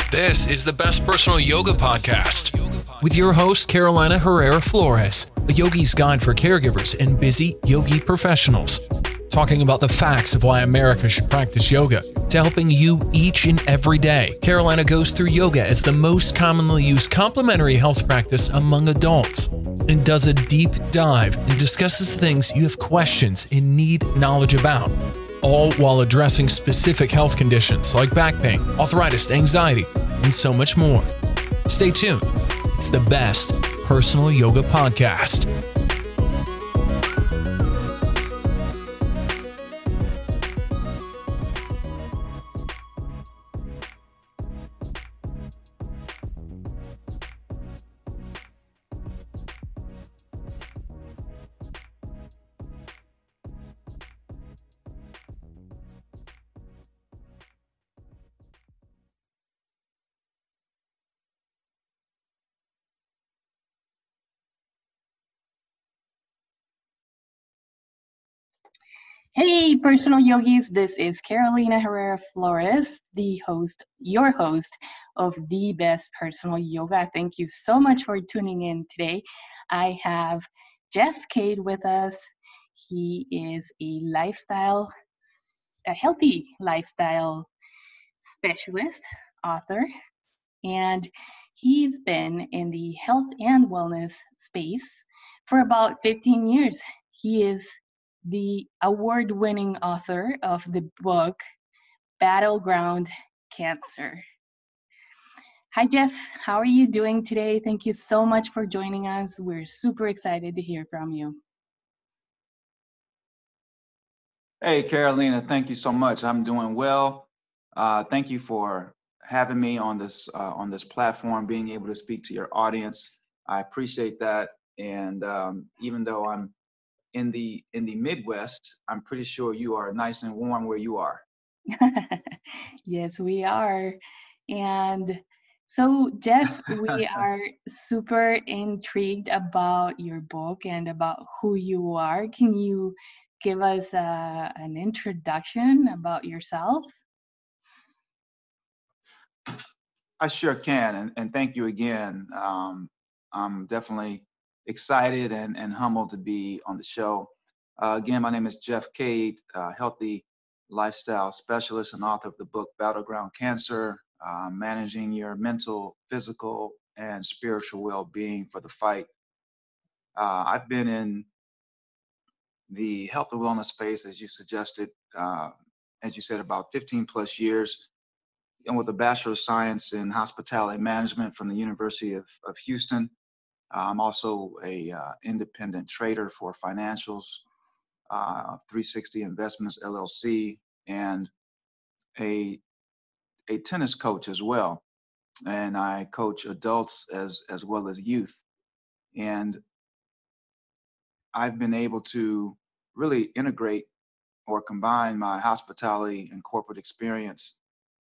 This is the Best Personal Yoga Podcast with your host, Carolina Herrera Flores, a yogi's guide for caregivers and busy yogi professionals, talking about the facts of why America should practice yoga to helping you each and every day. Carolina goes through yoga as the most commonly used complementary health practice among adults and does a deep dive and discusses things you have questions and need knowledge about, all while addressing specific health conditions like back pain, arthritis, anxiety, and so much more. Stay tuned. It's the Best Personal Yoga Podcast. Hey, personal yogis, this is Carolina Herrera Flores, your host of the Best Personal Yoga. Thank you so much for tuning in today. I have Jeff Cade with us. He is a healthy lifestyle specialist, author, and he's been in the health and wellness space for about 15 years. He is the award-winning author of the book Battleground Cancer. Hi, Jeff. How are you doing today? Thank you so much for joining us. We're super excited to hear from you. Hey, Carolina. Thank you so much. I'm doing well. Thank you for having me on this platform, being able to speak to your audience. I appreciate that. And even though I'm in the Midwest, I'm pretty sure you are nice and warm where you are. Yes, we are. And so, Jeff, we are super intrigued about your book and about who you are. Can you give us an introduction about yourself? I sure can. And thank you again. I'm definitely excited and humbled to be on the show. Again, my name is Jeff Cade, healthy lifestyle specialist and author of the book Battleground Cancer, managing your mental, physical, and spiritual well-being for the fight. I've been in the health and wellness space, as you suggested, as you said, about 15 plus years, and with a Bachelor of Science in Hospitality Management from the University of Houston. I'm also a independent trader for financials, 360 Investments LLC, and a tennis coach as well. And I coach adults as well as youth. And I've been able to really integrate or combine my hospitality and corporate experience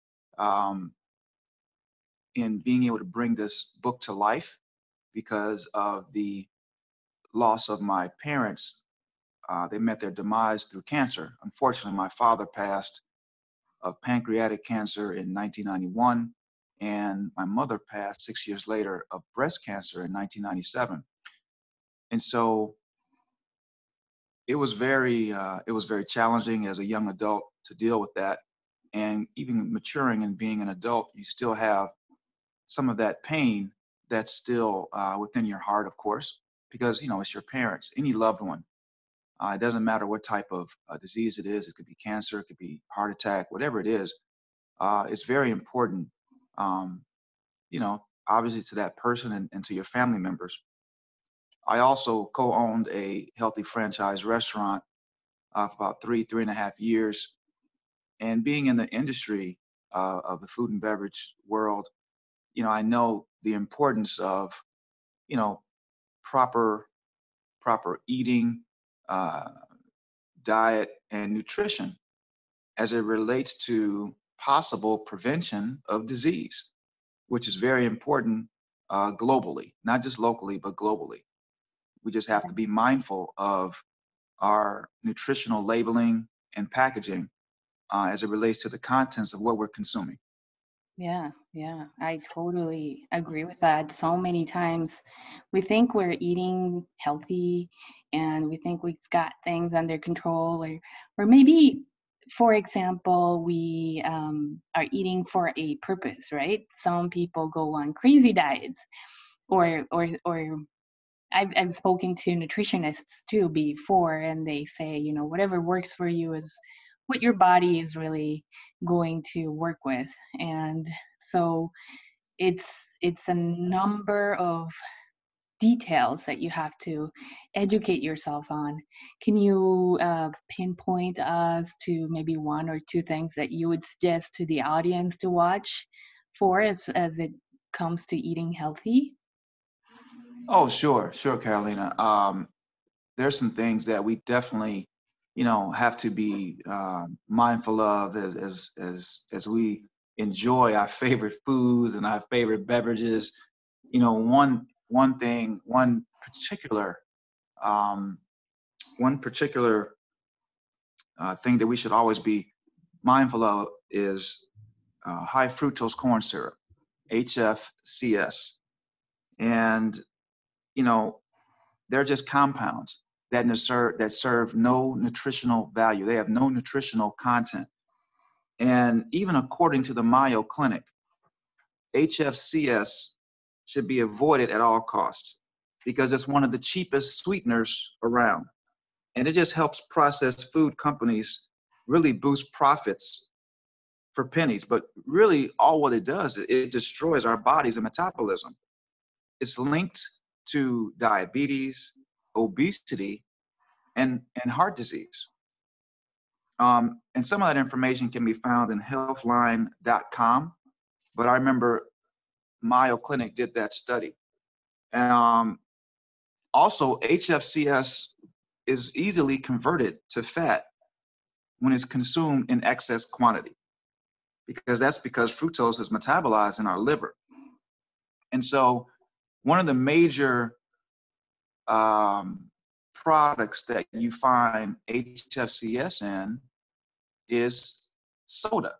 in being able to bring this book to life because of the loss of my parents. They met their demise through cancer. Unfortunately, my father passed of pancreatic cancer in 1991, and my mother passed 6 years later of breast cancer in 1997. And so it was very challenging as a young adult to deal with that. And even maturing and being an adult, you still have some of that pain that's still within your heart, of course, because, you know, it's your parents, any loved one. It doesn't matter what type of disease it is. It could be cancer, it could be heart attack, whatever it is. It's very important, you know, obviously to that person and to your family members. I also co-owned a healthy franchise restaurant for about three and a half years. And being in the industry of the food and beverage world, you know, I know the importance of, you know, proper eating, diet, and nutrition as it relates to possible prevention of disease, which is very important globally, not just locally, but globally. We just have to be mindful of our nutritional labeling and packaging as it relates to the contents of what we're consuming. Yeah, yeah, I totally agree with that. So many times we think we're eating healthy and we think we've got things under control, or maybe, for example, we are eating for a purpose, right? Some people go on crazy diets, or I've spoken to nutritionists too before, and they say, whatever works for you is what your body is really going to work with. And so it's a number of details that you have to educate yourself on. Can you pinpoint us to maybe one or two things that you would suggest to the audience to watch for as it comes to eating healthy? Oh, sure, sure, Carolina. There's some things that we definitely, have to be mindful of as we enjoy our favorite foods and our favorite beverages. One particular um, thing that we should always be mindful of is high fructose corn syrup, HFCS, and you know they're just compounds that serve no nutritional value. They have no nutritional content. And even according to the Mayo Clinic, HFCS should be avoided at all costs because it's one of the cheapest sweeteners around. And it just helps processed food companies really boost profits for pennies. But really, all what it does, it destroys our bodies and metabolism. It's linked to diabetes, obesity, and heart disease. And some of that information can be found in healthline.com. But I remember Mayo Clinic did that study. Um, Also, HFCS is easily converted to fat when it's consumed in excess quantity, because fructose is metabolized in our liver. And so, one of the major um, products that you find HFCS in is soda.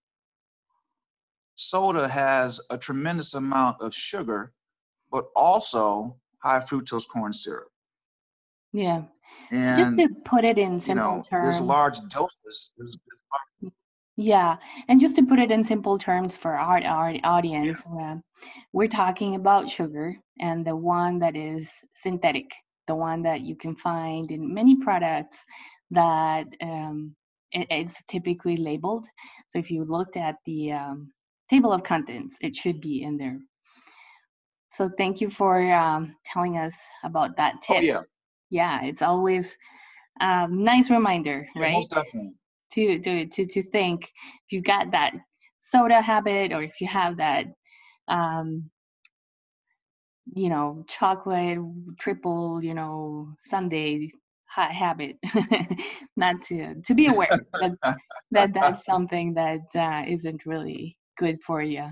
Soda has a tremendous amount of sugar, but also high fructose corn syrup. Yeah. So just And, to put it in simple there's terms, large doses. yeah, and just to put it in simple terms for our Yeah. audience, we're talking about sugar and the one that is synthetic, the one that you can find in many products that it's typically labeled. So if you looked at the table of contents, it should be in there. So thank you for telling us about that Oh, tip. yeah. Yeah, it's always a nice reminder, Yeah, right? most definitely. To think if you've got that soda habit, or if you have that um chocolate triple sundae habit, not to be aware that that's something that isn't really good for you.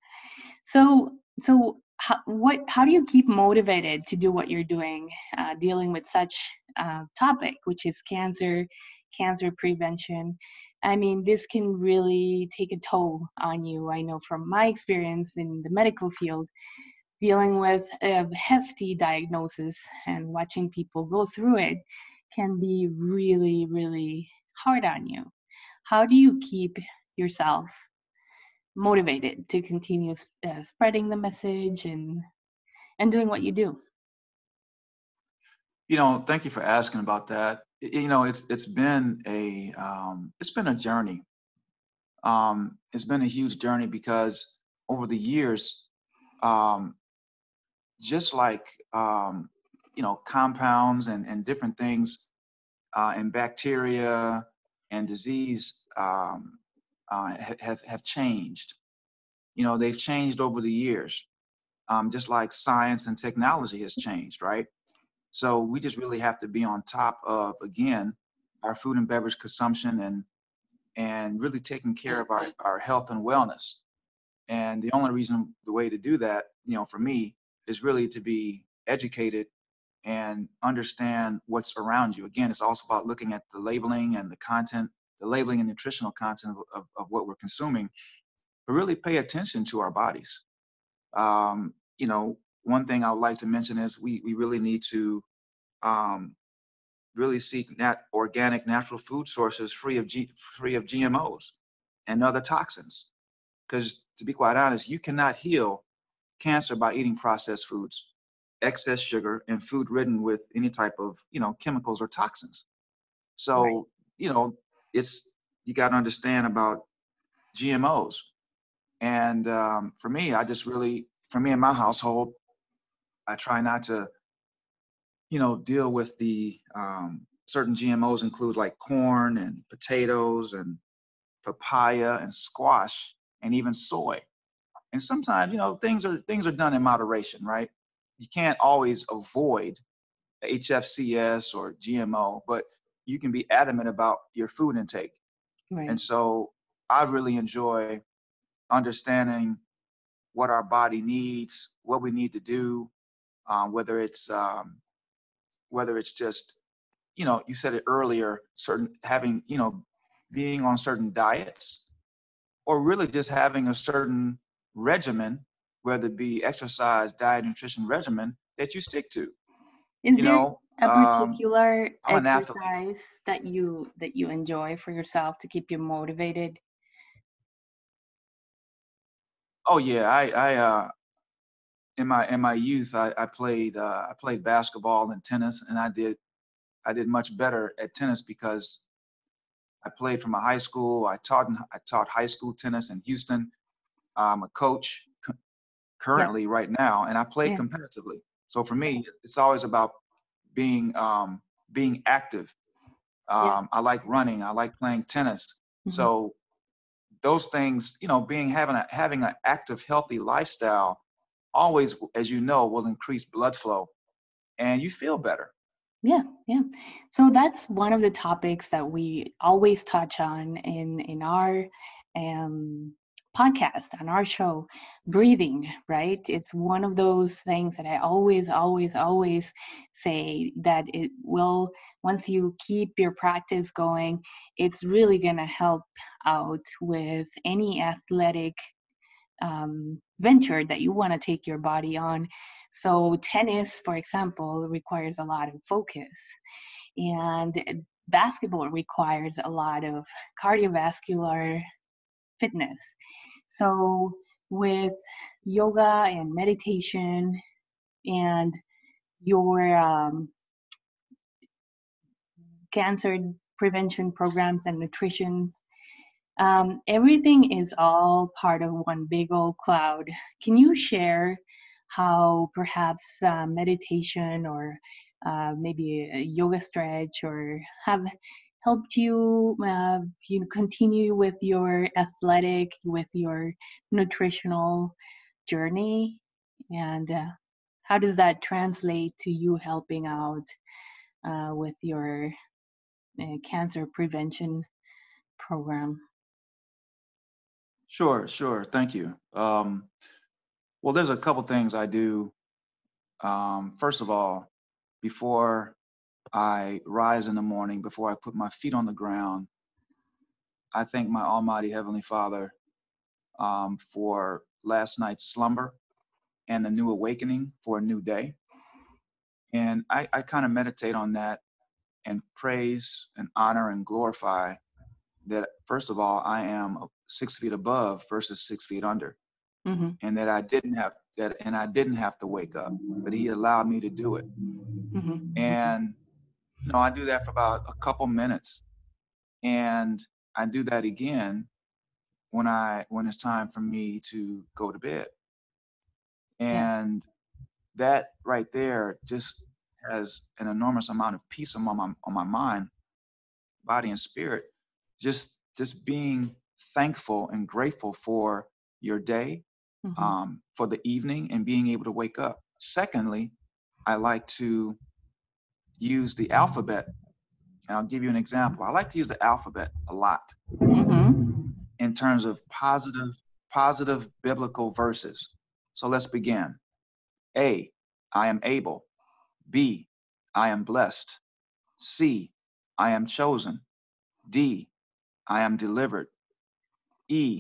So how do you keep motivated to do what you're doing, dealing with such topic, which is cancer prevention? I mean, this can really take a toll on you. I know from my experience in the medical field, dealing with a hefty diagnosis and watching people go through it can be really, really hard on you. How do you keep yourself motivated to continue spreading the message and doing what you do? Thank you for asking about that. It's been a journey. It's been a huge journey because over the years, um, just like compounds and different things and bacteria and disease have changed. They've changed over the years, just like science and technology has changed, right? So we just really have to be on top of, again, our food and beverage consumption and really taking care of our health and wellness. And the way to do that, for me, is really to be educated and understand what's around you. Again, it's also about looking at the labeling and the content, the labeling and nutritional content of what we're consuming. but really pay attention to our bodies. You know, one thing I would like to mention is we really need to um, really seek organic natural food sources free of GMOs and other toxins. Because to be quite honest, you cannot heal cancer by eating processed foods, excess sugar, and food ridden with any type of, you know, chemicals or toxins. Right. So, you know, it's, you got to understand about GMOs. And for me, for me in my household, I try not to, you know, deal with the certain GMOs include like corn and potatoes and papaya and squash and even soy. And sometimes, you know, things are done in moderation, right? You can't always avoid HFCS or GMO, but you can be adamant about your food intake. Right. And so I really enjoy understanding what our body needs, what we need to do, whether it's just, you know, you said it earlier, certain having, you know, being on certain diets, or really just having a certain regimen, whether it be exercise, diet, nutrition regimen that you stick to. Is You there know, a particular I'm an athlete. exercise that you enjoy for yourself to keep you motivated? Oh yeah, in my youth, I played basketball and tennis, and I did much better at tennis because I played from a high school. I taught high school tennis in Houston. I'm a coach Yeah. currently right now, and I play Yeah. competitively. So for me, it's always about being active. Yeah. I like running. I like playing tennis. Hmm. So those things, you know, having an active, healthy lifestyle always, as you know, will increase blood flow and you feel better. Yeah, yeah. So that's one of the topics that we always touch on in our um, podcast, on our show, breathing. Right? It's one of those things that I always say that it will, once you keep your practice going, it's really gonna help out with any athletic venture that you want to take your body on. So, tennis, for example, requires a lot of focus, and basketball requires a lot of cardiovascular fitness. So, with yoga and meditation and your cancer prevention programs and nutrition, everything is all part of one big old cloud. Can you share how perhaps meditation or maybe a yoga stretch or have helped you continue with your athletic, with your nutritional journey? And how does that translate to you helping out with your cancer prevention program? Sure, sure. Thank you. Well, there's a couple things I do. First of all, before I rise in the morning, before I put my feet on the ground, I thank my Almighty Heavenly Father for last night's slumber and the new awakening for a new day. And I kind of meditate on that and praise and honor and glorify that, first of all, I am 6 feet above versus 6 feet under, Mm-hmm. and that I didn't have to wake up, but He allowed me to do it. Mm-hmm. And you know, I do that for about a couple minutes, and I do that again when it's time for me to go to bed. Yeah. And that right there just has an enormous amount of peace on my mind, body, and spirit. Just being thankful and grateful for your day, Mm-hmm. for the evening, and being able to wake up. Secondly, I like to use the alphabet. And I'll give you an example. I like to use the alphabet a lot Mm-hmm. in terms of positive biblical verses. So let's begin. A, I am able. B, I am blessed. C, I am chosen. D, I am delivered. E,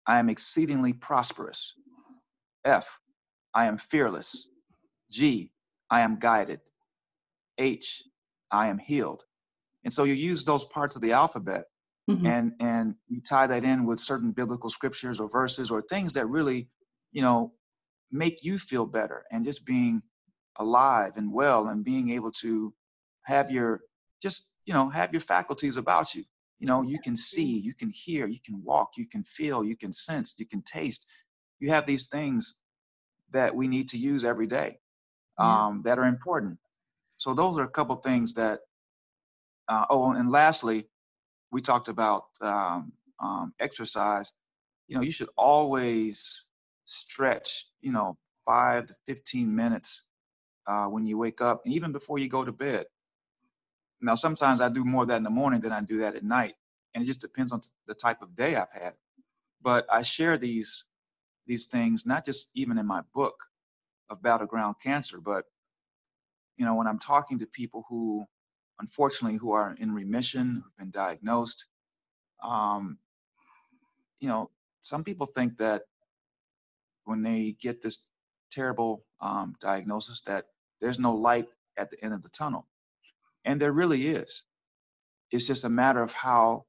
I am exceedingly prosperous. F, I am fearless. G, I am guided. H, I am healed. And so you use those parts of the alphabet Mhm. and you tie that in with certain biblical scriptures or verses or things that really, you know, make you feel better, and just being alive and well and being able to have your have your faculties about you. You can see, you can hear, you can walk, you can feel, you can sense, you can taste. You have these things that we need to use every day, Yeah. that are important. So those are a couple things that oh, and lastly, we talked about exercise. You should always stretch, 5 to 15 minutes when you wake up, and even before you go to bed. Now, sometimes I do more of that in the morning than I do that at night, and it just depends on the type of day I've had. But I share these things not just even in my book of Battleground Cancer, but when I'm talking to people who, unfortunately, who are in remission, who've been diagnosed. Um, you know, some people think that when they get this terrible diagnosis, that there's no light at the end of the tunnel, and there really is. It's just a matter of how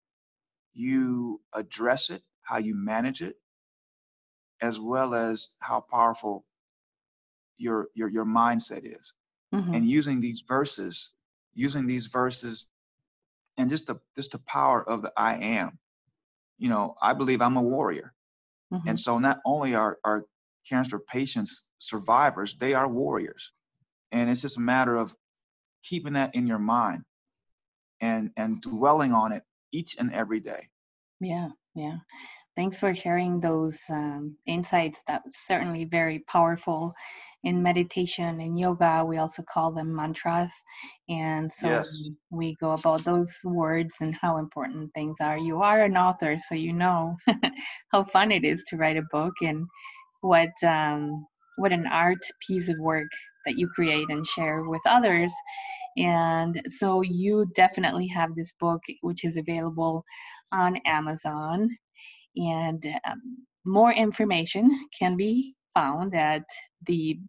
you address it, how you manage it, as well as how powerful your mindset is. Mhm. And using these verses, and just the power of the I am. I believe I'm a warrior. And Mhm. so not only are cancer patients survivors, they are warriors. And it's just a matter of keeping that in your mind and dwelling on it each and every day. Yeah. Yeah. Thanks for sharing those insights. That was certainly very powerful. In meditation and yoga, we also call them mantras. And so Yes. we go about those words and how important things are. You are an author, so you know how fun it is to write a book, and what an art piece of work that you create and share with others. And so you definitely have this book, which is available on Amazon, and more information can be found at the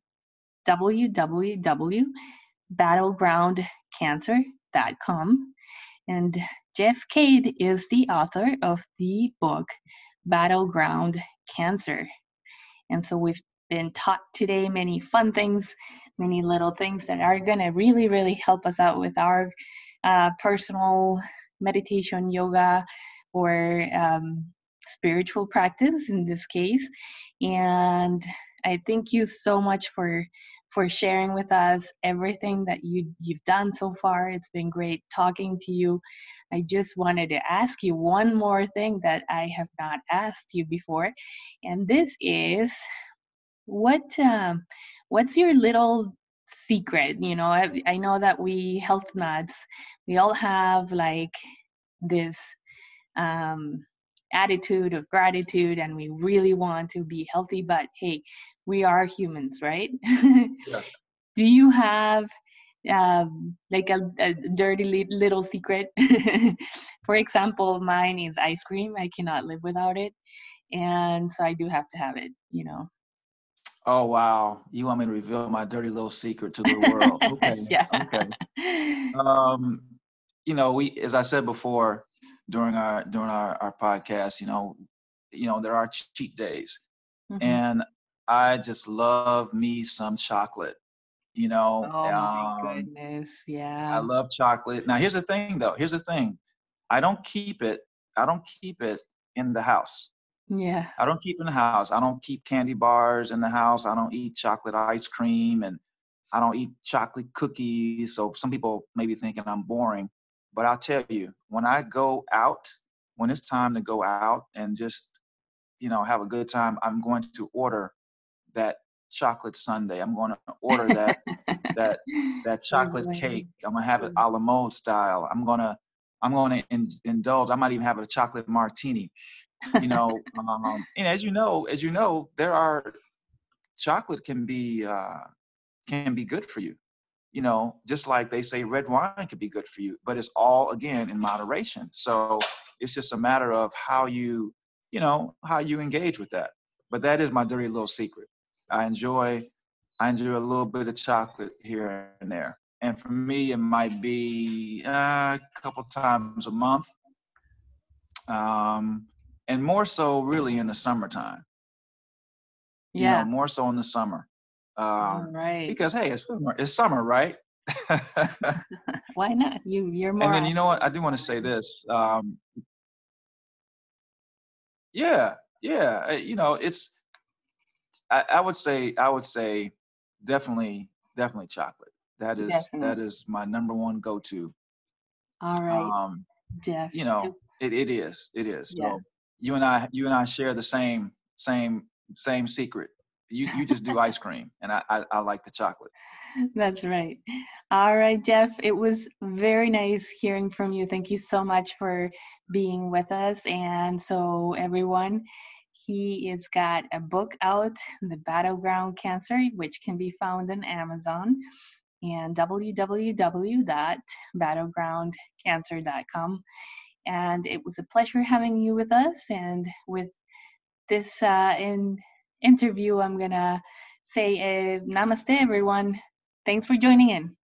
www.battlegroundcancer.com. And Jeff Cade is the author of the book Battleground Cancer. And so we've been taught today many fun things, many little things that are going to really, really help us out with our personal meditation, yoga, or spiritual practice in this case. And I thank you so much for sharing with us everything that you've done so far. It's been great talking to you. I just wanted to ask you one more thing that I have not asked you before, and this is what's your little secret? I know that we health nuts, we all have like this um, attitude of gratitude, and we really want to be healthy, but hey, we are humans, right? Yes. Do you have like a dirty little secret? For example, mine is ice cream. I cannot live without it, and so I do have to have it. Oh, wow. You want me to reveal my dirty little secret to the world? Okay. Yeah. Okay. Um, we, as I said before during our podcast, there are cheat days, Hmm. and I just love me some chocolate. You know, Oh my um, goodness. I Yeah. love chocolate. Now, here's the thing, though. Here's the thing. I don't keep it. I don't keep it in the house. Yeah. I don't keep it in the house. I don't keep candy bars in the house. I don't eat chocolate ice cream, and I don't eat chocolate cookies. So some people may be thinking I'm boring, but I'll tell you, when I go out, when it's time to go out and just, have a good time, I'm going to order that chocolate sundae. I'm going to order that that Oh chocolate boy. cake. I'm gonna have it a la mode style. I'm gonna indulge. I might even have a chocolate martini. And as you know, there are chocolate can be good for you. Just like they say red wine can be good for you, but it's all again in moderation. So it's just a matter of how you how you engage with that. But that is my dirty little secret. I enjoy a little bit of chocolate here and there. And for me, it might be a couple times a month, um, and more so really in the summertime. Yeah. More so in the summer, All right. because hey, it's summer. It's summer, right? Why not? You're more. And then you know what? I do want to say this. Yeah, yeah. It's. I would say definitely chocolate. That Definitely. is my number one go-to. All right, Um, Jeff. it is. Yeah, So you and I share the same secret. You just do ice cream, and I like the chocolate. that's right. All right, Jeff. It was very nice hearing from you. Thank you so much for being with us. And so, everyone, he has got a book out, The Battleground Cancer, which can be found on Amazon and www.battlegroundcancer.com. And it was a pleasure having you with us. And with this interview, I'm going to say namaste, everyone. Thanks for joining in.